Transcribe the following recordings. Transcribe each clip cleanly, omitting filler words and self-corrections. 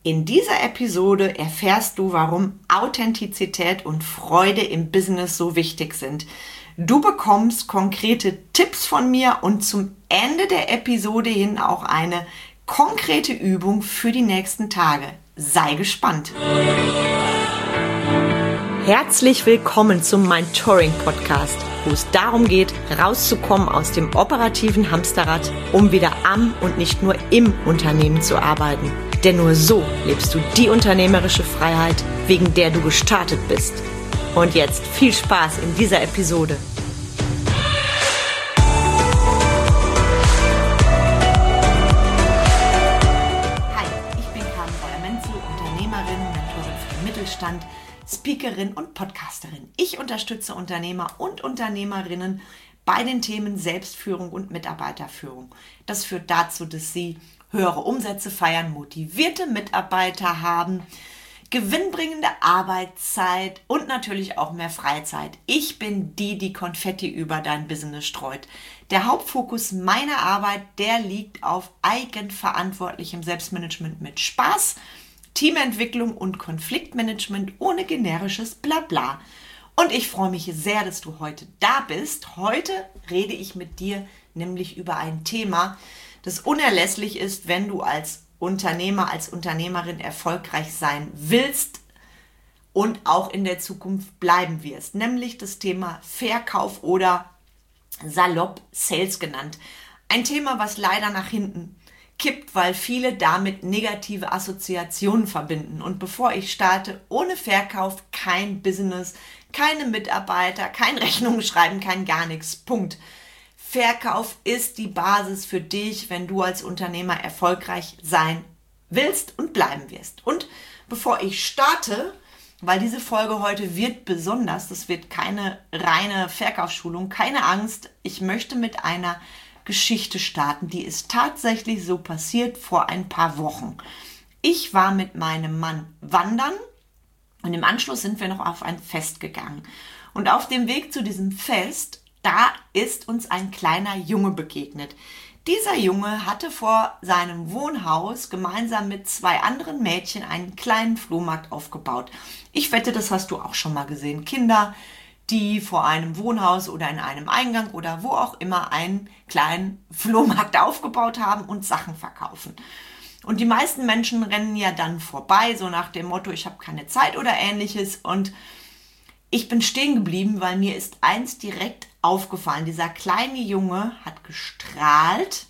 In dieser Episode erfährst du, warum Authentizität und Freude im Business so wichtig sind. Du bekommst konkrete Tipps von mir und zum Ende der Episode hin auch eine konkrete Übung für die nächsten Tage. Sei gespannt! Herzlich willkommen zum Mentoring Podcast, wo es darum geht, rauszukommen aus dem operativen Hamsterrad, um wieder am und nicht nur im Unternehmen zu arbeiten. Denn nur so lebst du die unternehmerische Freiheit, wegen der du gestartet bist. Und jetzt viel Spaß in dieser Episode. Hi, ich bin Carmen Breuer-Menzel, Unternehmerin, Mentorin für den Mittelstand, Speakerin und Podcasterin. Ich unterstütze Unternehmer und Unternehmerinnen bei den Themen Selbstführung und Mitarbeiterführung. Das führt dazu, dass sie höhere Umsätze feiern, motivierte Mitarbeiter haben, gewinnbringende Arbeitszeit und natürlich auch mehr Freizeit. Ich bin die Konfetti über dein Business streut. Der Hauptfokus meiner Arbeit, der liegt auf eigenverantwortlichem Selbstmanagement mit Spaß, Teamentwicklung und Konfliktmanagement ohne generisches Blabla. Und ich freue mich sehr, dass du heute da bist. Heute rede ich mit dir nämlich über ein Thema, das unerlässlich ist, wenn du als Unternehmer, als Unternehmerin erfolgreich sein willst und auch in der Zukunft bleiben wirst, nämlich das Thema Verkauf oder salopp Sales genannt. Ein Thema, was leider nach hinten kippt, weil viele damit negative Assoziationen verbinden. Und bevor ich starte, ohne Verkauf kein Business, keine Mitarbeiter, kein Rechnungen schreiben, kein gar nichts. Punkt. Verkauf ist die Basis für dich, wenn du als Unternehmer erfolgreich sein willst und bleiben wirst. Und bevor ich starte, weil diese Folge heute wird besonders, das wird keine reine Verkaufsschulung, keine Angst, ich möchte mit einer Geschichte starten, die ist tatsächlich so passiert vor ein paar Wochen. Ich war mit meinem Mann wandern und im Anschluss sind wir noch auf ein Fest gegangen. Und auf dem Weg zu diesem Fest, da ist uns ein kleiner Junge begegnet. Dieser Junge hatte vor seinem Wohnhaus gemeinsam mit zwei anderen Mädchen einen kleinen Flohmarkt aufgebaut. Ich wette, das hast du auch schon mal gesehen. Kinder, die vor einem Wohnhaus oder in einem Eingang oder wo auch immer einen kleinen Flohmarkt aufgebaut haben und Sachen verkaufen. Und die meisten Menschen rennen ja dann vorbei, so nach dem Motto, ich habe keine Zeit oder ähnliches. Und ich bin stehen geblieben, weil mir ist eins direkt aufgefallen. Dieser kleine Junge hat gestrahlt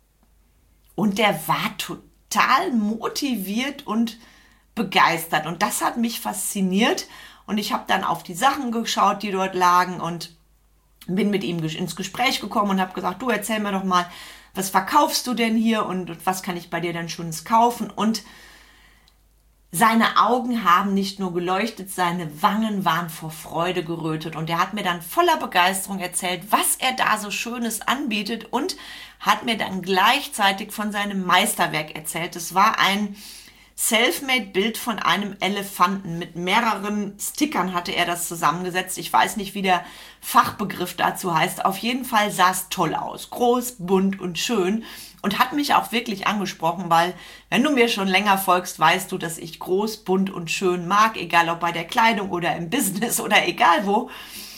und der war total motiviert und begeistert. Und das hat mich fasziniert. Und ich habe dann auf die Sachen geschaut, die dort lagen und bin mit ihm ins Gespräch gekommen und habe gesagt, du erzähl mir doch mal, was verkaufst du denn hier und was kann ich bei dir denn Schönes kaufen? Und seine Augen haben nicht nur geleuchtet, seine Wangen waren vor Freude gerötet und er hat mir dann voller Begeisterung erzählt, was er da so Schönes anbietet und hat mir dann gleichzeitig von seinem Meisterwerk erzählt. Es war ein Selfmade-Bild von einem Elefanten. Mit mehreren Stickern hatte er das zusammengesetzt. Ich weiß nicht, wie der Fachbegriff dazu heißt. Auf jeden Fall sah es toll aus. Groß, bunt und schön. Und hat mich auch wirklich angesprochen, weil wenn du mir schon länger folgst, weißt du, dass ich groß, bunt und schön mag. Egal ob bei der Kleidung oder im Business oder egal wo.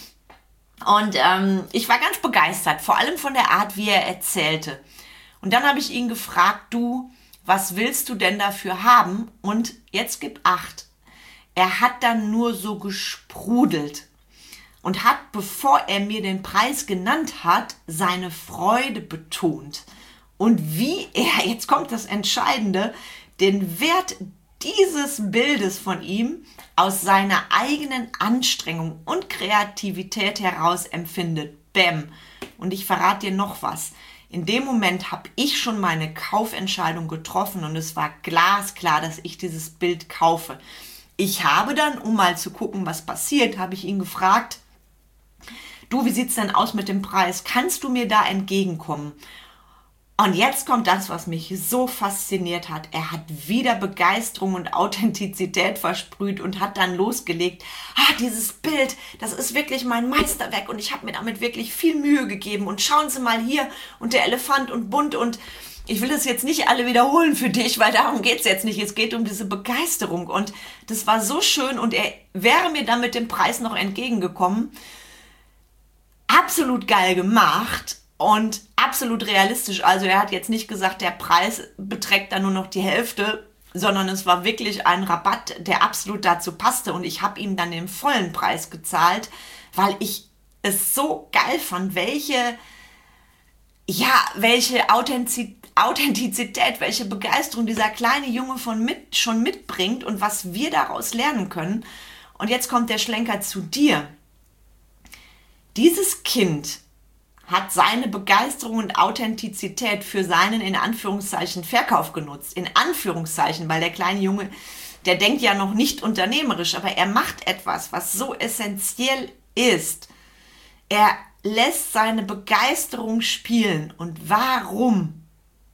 Und ich war ganz begeistert. Vor allem von der Art, wie er erzählte. Und dann habe ich ihn gefragt, du, was willst du denn dafür haben? Und jetzt gib Acht. Er hat dann nur so gesprudelt und hat, bevor er mir den Preis genannt hat, seine Freude betont. Und wie er, jetzt kommt das Entscheidende, den Wert dieses Bildes von ihm aus seiner eigenen Anstrengung und Kreativität heraus empfindet. Bäm. Und ich verrate dir noch was. In dem Moment habe ich schon meine Kaufentscheidung getroffen und es war glasklar, dass ich dieses Bild kaufe. Ich habe dann, um mal zu gucken, was passiert, habe ich ihn gefragt, du, wie sieht's denn aus mit dem Preis? Kannst du mir da entgegenkommen? Und jetzt kommt das, was mich so fasziniert hat. Er hat wieder Begeisterung und Authentizität versprüht und hat dann losgelegt. Dieses Bild, das ist wirklich mein Meisterwerk und ich habe mir damit wirklich viel Mühe gegeben. Und schauen Sie mal hier und der Elefant und bunt und ich will das jetzt nicht alle wiederholen für dich, weil darum geht es jetzt nicht. Es geht um diese Begeisterung und das war so schön und er wäre mir dann mit dem Preis noch entgegengekommen. Absolut geil gemacht und absolut realistisch. Also er hat jetzt nicht gesagt, der Preis beträgt dann nur noch die Hälfte, sondern es war wirklich ein Rabatt, der absolut dazu passte und ich habe ihm dann den vollen Preis gezahlt, weil ich es so geil fand, welche Authentizität, welche Begeisterung dieser kleine Junge schon mitbringt und was wir daraus lernen können. Und jetzt kommt der Schlenker zu dir. Dieses Kind hat seine Begeisterung und Authentizität für seinen, in Anführungszeichen, Verkauf genutzt. In Anführungszeichen, weil der kleine Junge, der denkt ja noch nicht unternehmerisch, aber er macht etwas, was so essentiell ist. Er lässt seine Begeisterung spielen. Und warum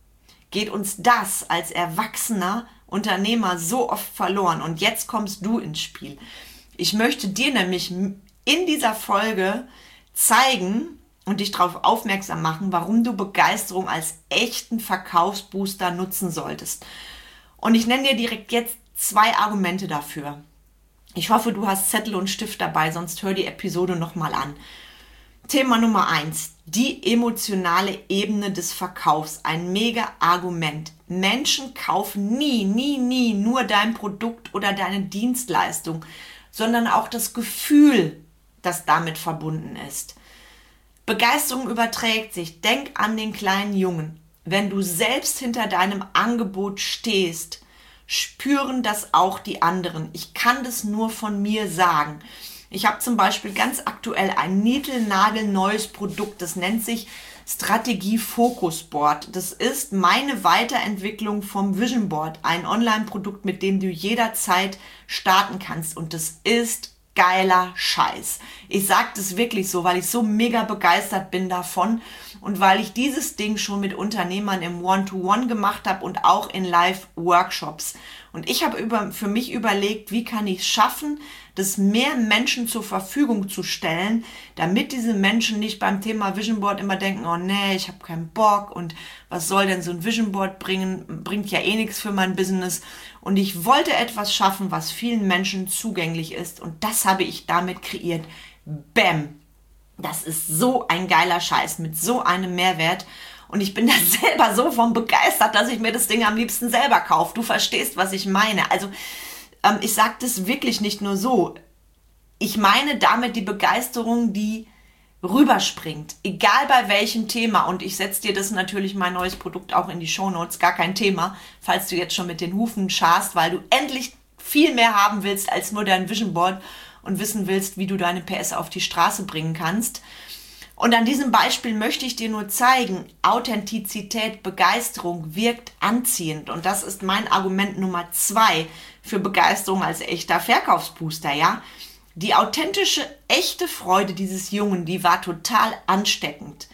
geht uns das als erwachsener Unternehmer so oft verloren? Und jetzt kommst du ins Spiel. Ich möchte dir nämlich in dieser Folge zeigen und dich darauf aufmerksam machen, warum du Begeisterung als echten Verkaufsbooster nutzen solltest. Und ich nenne dir direkt jetzt 2 Argumente dafür. Ich hoffe, du hast Zettel und Stift dabei, sonst hör die Episode nochmal an. Thema Nummer 1, die emotionale Ebene des Verkaufs. Ein mega Argument. Menschen kaufen nie nur dein Produkt oder deine Dienstleistung, sondern auch das Gefühl, das damit verbunden ist. Begeisterung überträgt sich. Denk an den kleinen Jungen. Wenn du selbst hinter deinem Angebot stehst, spüren das auch die anderen. Ich kann das nur von mir sagen. Ich habe zum Beispiel ganz aktuell ein niegelnagelneues Produkt, das nennt sich Strategie Focus Board. Das ist meine Weiterentwicklung vom Vision Board, ein Online-Produkt, mit dem du jederzeit starten kannst und das ist geiler Scheiß. Ich sage das wirklich so, weil ich so mega begeistert bin davon und weil ich dieses Ding schon mit Unternehmern im One-to-One gemacht habe und auch in Live-Workshops. Und ich habe für mich überlegt, wie kann ich es schaffen, das mehr Menschen zur Verfügung zu stellen, damit diese Menschen nicht beim Thema Vision Board immer denken, oh nee, ich habe keinen Bock und was soll denn so ein Vision Board bringen, bringt ja eh nichts für mein Business. Und ich wollte etwas schaffen, was vielen Menschen zugänglich ist und das habe ich damit kreiert. Bäm! Das ist so ein geiler Scheiß mit so einem Mehrwert. Und ich bin da selber so von begeistert, dass ich mir das Ding am liebsten selber kaufe. Du verstehst, was ich meine. Also ich sage das wirklich nicht nur so. Ich meine damit die Begeisterung, die rüberspringt. Egal bei welchem Thema. Und ich setze dir das natürlich, mein neues Produkt, auch in die Shownotes. Gar kein Thema, falls du jetzt schon mit den Hufen scharst, weil du endlich viel mehr haben willst als nur dein Vision Board und wissen willst, wie du deine PS auf die Straße bringen kannst. Und an diesem Beispiel möchte ich dir nur zeigen, Authentizität, Begeisterung wirkt anziehend. Und das ist mein Argument Nummer 2 für Begeisterung als echter Verkaufsbooster, ja. Die authentische, echte Freude dieses Jungen, die war total ansteckend.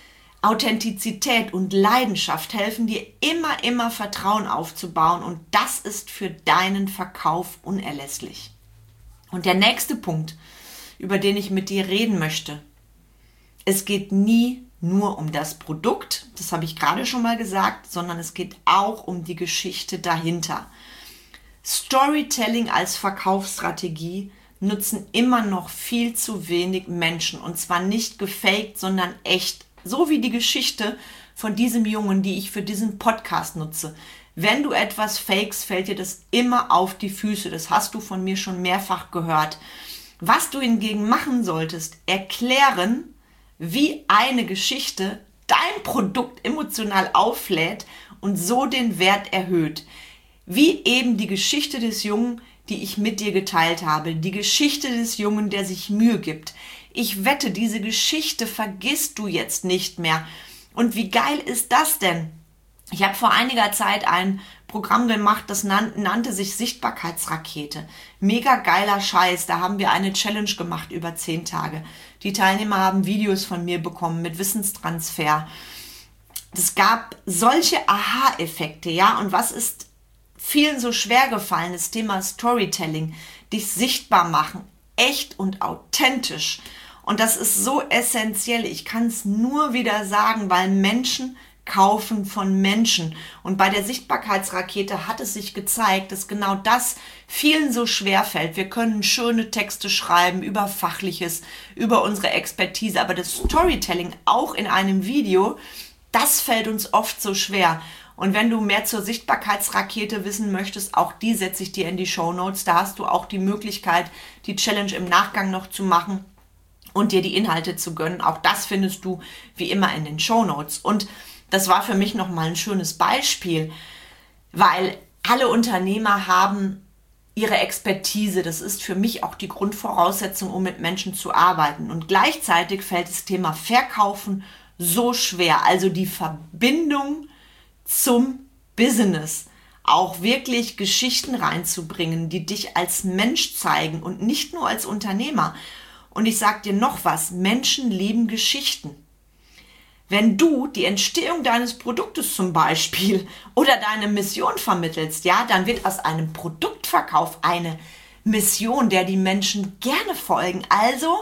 Authentizität und Leidenschaft helfen dir immer Vertrauen aufzubauen und das ist für deinen Verkauf unerlässlich. Und der nächste Punkt, über den ich mit dir reden möchte, es geht nie nur um das Produkt, das habe ich gerade schon mal gesagt, sondern es geht auch um die Geschichte dahinter. Storytelling als Verkaufsstrategie nutzen immer noch viel zu wenig Menschen und zwar nicht gefaked, sondern echt. So wie die Geschichte von diesem Jungen, die ich für diesen Podcast nutze. Wenn du etwas fakest, fällt dir das immer auf die Füße. Das hast du von mir schon mehrfach gehört. Was du hingegen machen solltest, erklären, wie eine Geschichte dein Produkt emotional auflädt und so den Wert erhöht. Wie eben die Geschichte des Jungen, die ich mit dir geteilt habe. Die Geschichte des Jungen, der sich Mühe gibt. Ich wette, diese Geschichte vergisst du jetzt nicht mehr. Und wie geil ist das denn? Ich habe vor einiger Zeit ein Programm gemacht, das nannte sich Sichtbarkeitsrakete. Mega geiler Scheiß. Da haben wir eine Challenge gemacht über 10 Tage. Die Teilnehmer haben Videos von mir bekommen mit Wissenstransfer. Es gab solche Aha-Effekte, ja. Und was ist vielen so schwer gefallen? Das Thema Storytelling. Dich sichtbar machen. Echt und authentisch. Und das ist so essentiell. Ich kann es nur wieder sagen, weil Menschen Kaufen von Menschen. Und bei der Sichtbarkeitsrakete hat es sich gezeigt, dass genau das vielen so schwer fällt. Wir können schöne Texte schreiben über Fachliches, über unsere Expertise, aber das Storytelling auch in einem Video, das fällt uns oft so schwer. Und wenn du mehr zur Sichtbarkeitsrakete wissen möchtest, auch die setze ich dir in die Shownotes. Da hast du auch die Möglichkeit, die Challenge im Nachgang noch zu machen und dir die Inhalte zu gönnen. Auch das findest du wie immer in den Shownotes. Und das war für mich nochmal ein schönes Beispiel, weil alle Unternehmer haben ihre Expertise. Das ist für mich auch die Grundvoraussetzung, um mit Menschen zu arbeiten. Und gleichzeitig fällt das Thema Verkaufen so schwer. Also die Verbindung zum Business. Auch wirklich Geschichten reinzubringen, die dich als Mensch zeigen und nicht nur als Unternehmer. Und ich sage dir noch was, Menschen lieben Geschichten. Wenn du die Entstehung deines Produktes zum Beispiel oder deine Mission vermittelst, ja, dann wird aus einem Produktverkauf eine Mission, der die Menschen gerne folgen. Also,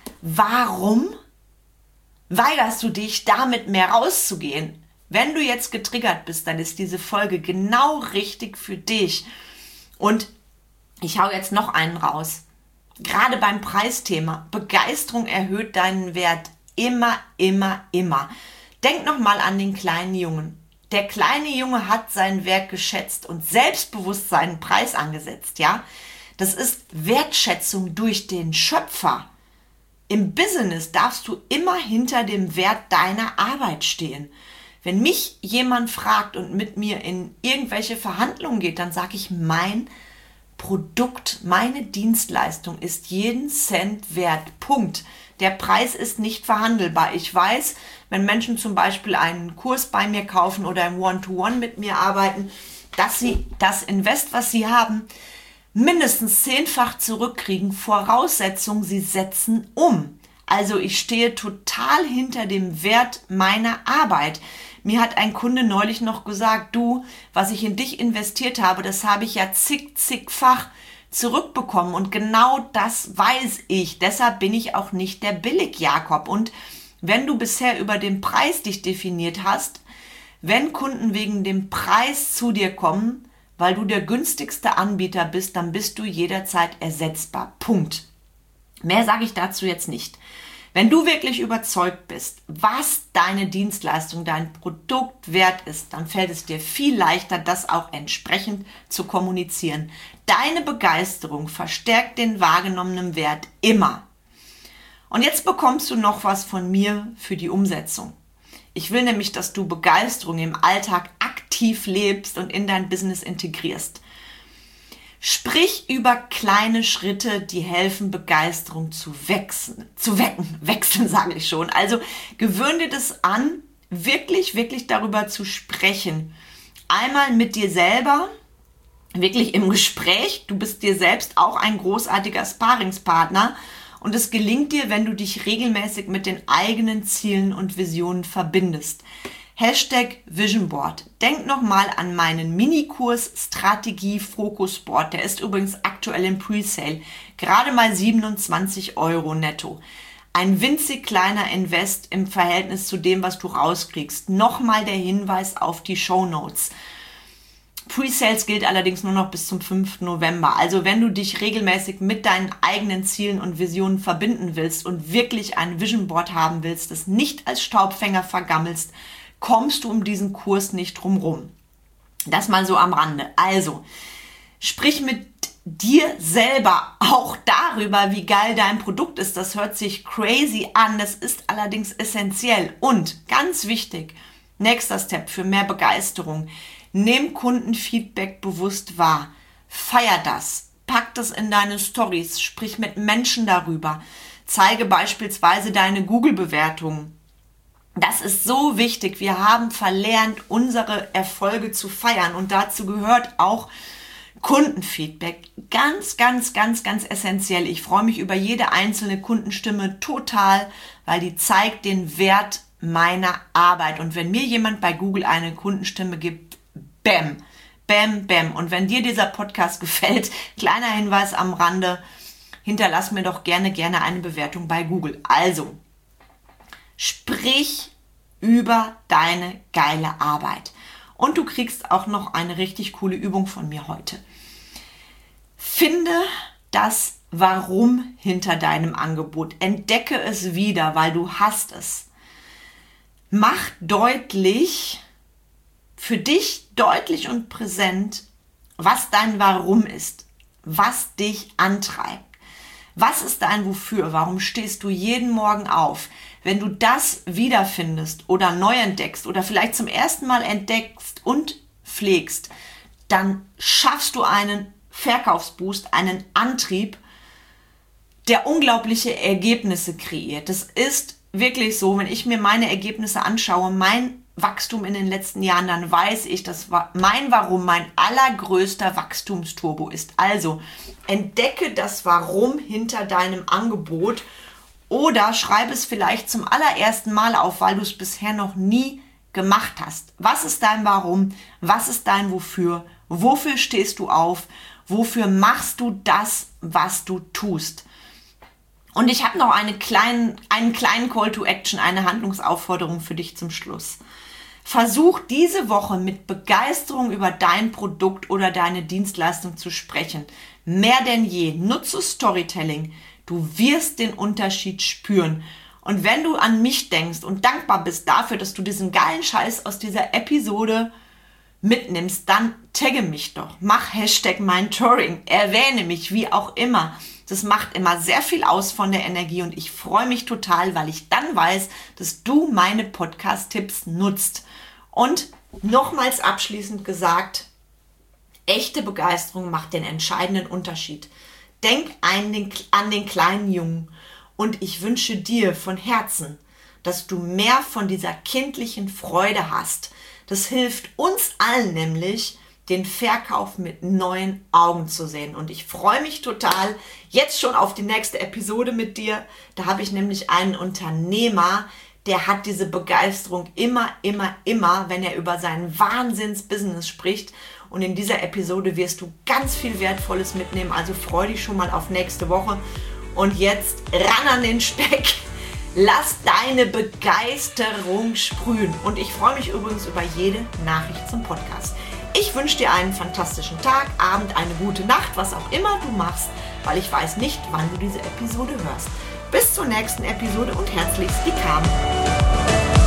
warum weigerst du dich, damit mehr rauszugehen? Wenn du jetzt getriggert bist, dann ist diese Folge genau richtig für dich. Und ich hau jetzt noch einen raus. Gerade beim Preisthema, Begeisterung erhöht deinen Wert. Immer, immer, immer. Denk nochmal an den kleinen Jungen. Der kleine Junge hat sein Werk geschätzt und selbstbewusst seinen Preis angesetzt, ja? Das ist Wertschätzung durch den Schöpfer. Im Business darfst du immer hinter dem Wert deiner Arbeit stehen. Wenn mich jemand fragt und mit mir in irgendwelche Verhandlungen geht, dann sage ich, mein Produkt, meine Dienstleistung ist jeden Cent wert. Punkt. Der Preis ist nicht verhandelbar. Ich weiß, wenn Menschen zum Beispiel einen Kurs bei mir kaufen oder im One-to-One mit mir arbeiten, dass sie das Invest, was sie haben, mindestens 10-fach zurückkriegen. Voraussetzung, sie setzen um. Also ich stehe total hinter dem Wert meiner Arbeit. Mir hat ein Kunde neulich noch gesagt, du, was ich in dich investiert habe, das habe ich ja zigfach zurückbekommen. Und genau das weiß ich. Deshalb bin ich auch nicht der Billig-Jakob. Und wenn du bisher über den Preis dich definiert hast, wenn Kunden wegen dem Preis zu dir kommen, weil du der günstigste Anbieter bist, dann bist du jederzeit ersetzbar. Punkt. Mehr sage ich dazu jetzt nicht. Wenn du wirklich überzeugt bist, was deine Dienstleistung, dein Produkt wert ist, dann fällt es dir viel leichter, das auch entsprechend zu kommunizieren. Deine Begeisterung verstärkt den wahrgenommenen Wert immer. Und jetzt bekommst du noch was von mir für die Umsetzung. Ich will nämlich, dass du Begeisterung im Alltag aktiv lebst und in dein Business integrierst. Sprich über kleine Schritte, die helfen, Begeisterung zu wecken, sage ich schon. Also gewöhn dir das an, wirklich darüber zu sprechen. Einmal mit dir selber, wirklich im Gespräch. Du bist dir selbst auch ein großartiger Sparringspartner. Und es gelingt dir, wenn du dich regelmäßig mit den eigenen Zielen und Visionen verbindest. #Visionboard. Denk nochmal an meinen Minikurs Strategie Fokus Board. Der ist übrigens aktuell im Presale. Gerade mal 27 € netto. Ein winzig kleiner Invest im Verhältnis zu dem, was du rauskriegst. Nochmal der Hinweis auf die Shownotes. Presales gilt allerdings nur noch bis zum 5. November. Also wenn du dich regelmäßig mit deinen eigenen Zielen und Visionen verbinden willst und wirklich ein Vision Board haben willst, das nicht als Staubfänger vergammelst, kommst du um diesen Kurs nicht drumrum. Das mal so am Rande. Also, sprich mit dir selber auch darüber, wie geil dein Produkt ist. Das hört sich crazy an, das ist allerdings essentiell. Und ganz wichtig, nächster Step für mehr Begeisterung. Nimm Kundenfeedback bewusst wahr. Feier das. Pack das in deine Stories. Sprich mit Menschen darüber. Zeige beispielsweise deine Google-Bewertungen. Das ist so wichtig. Wir haben verlernt, unsere Erfolge zu feiern. Und dazu gehört auch Kundenfeedback. Ganz essentiell. Ich freue mich über jede einzelne Kundenstimme total, weil die zeigt den Wert meiner Arbeit. Und wenn mir jemand bei Google eine Kundenstimme gibt, bam. Und wenn dir dieser Podcast gefällt, kleiner Hinweis am Rande, hinterlass mir doch gerne eine Bewertung bei Google. Also, sprich über deine geile Arbeit. Und du kriegst auch noch eine richtig coole Übung von mir heute. Finde das Warum hinter deinem Angebot. Entdecke es wieder, weil du hast es. Mach deutlich, für dich deutlich und präsent, was dein Warum ist, was dich antreibt. Was ist dein Wofür? Warum stehst du jeden Morgen auf? Wenn du das wiederfindest oder neu entdeckst oder vielleicht zum ersten Mal entdeckst und pflegst, dann schaffst du einen Verkaufsboost, einen Antrieb, der unglaubliche Ergebnisse kreiert. Das ist wirklich so, wenn ich mir meine Ergebnisse anschaue, mein Wachstum in den letzten Jahren, dann weiß ich, dass mein Warum mein allergrößter Wachstumsturbo ist. Also entdecke das Warum hinter deinem Angebot oder schreibe es vielleicht zum allerersten Mal auf, weil du es bisher noch nie gemacht hast. Was ist dein Warum? Was ist dein Wofür? Wofür stehst du auf? Wofür machst du das, was du tust? Und ich habe noch einen kleinen Call to Action, eine Handlungsaufforderung für dich zum Schluss. Versuch diese Woche mit Begeisterung über dein Produkt oder deine Dienstleistung zu sprechen. Mehr denn je. Nutze Storytelling. Du wirst den Unterschied spüren. Und wenn du an mich denkst und dankbar bist dafür, dass du diesen geilen Scheiß aus dieser Episode mitnimmst, dann tagge mich doch. Mach #Mentoring. Erwähne mich, wie auch immer. Das macht immer sehr viel aus von der Energie und ich freue mich total, weil ich dann weiß, dass du meine Podcast-Tipps nutzt. Und nochmals abschließend gesagt, echte Begeisterung macht den entscheidenden Unterschied. Denk an den kleinen Jungen und ich wünsche dir von Herzen, dass du mehr von dieser kindlichen Freude hast. Das hilft uns allen nämlich, den Verkauf mit neuen Augen zu sehen. Und ich freue mich total jetzt schon auf die nächste Episode mit dir. Da habe ich nämlich einen Unternehmer, der hat diese Begeisterung immer, wenn er über sein Wahnsinns-Business spricht. Und in dieser Episode wirst du ganz viel Wertvolles mitnehmen. Also freu dich schon mal auf nächste Woche. Und jetzt ran an den Speck. Lass deine Begeisterung sprühen. Und ich freue mich übrigens über jede Nachricht zum Podcast. Ich wünsche dir einen fantastischen Tag, Abend, eine gute Nacht, was auch immer du machst, weil ich weiß nicht, wann du diese Episode hörst. Bis zur nächsten Episode und herzlichst die Carmen.